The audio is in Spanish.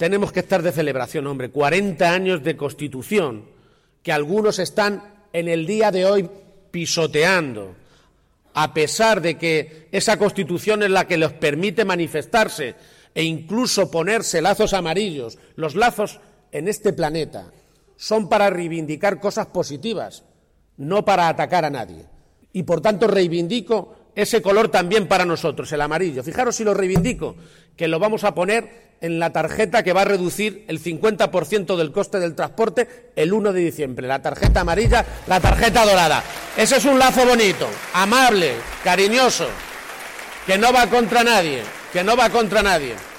tenemos que estar de celebración, hombre. 40 años de Constitución, que algunos están en el día de hoy pisoteando, a pesar de que esa Constitución es la que les permite manifestarse e incluso ponerse lazos amarillos. Los lazos en este planeta son para reivindicar cosas positivas, no para atacar a nadie. Y por tanto reivindico ese color también para nosotros, el amarillo. Fijaros si lo reivindico, que lo vamos a poner en la tarjeta que va a reducir el 50% del coste del transporte el 1 de diciembre. La tarjeta amarilla, la tarjeta dorada. Ese es un lazo bonito, amable, cariñoso, que no va contra nadie, que no va contra nadie.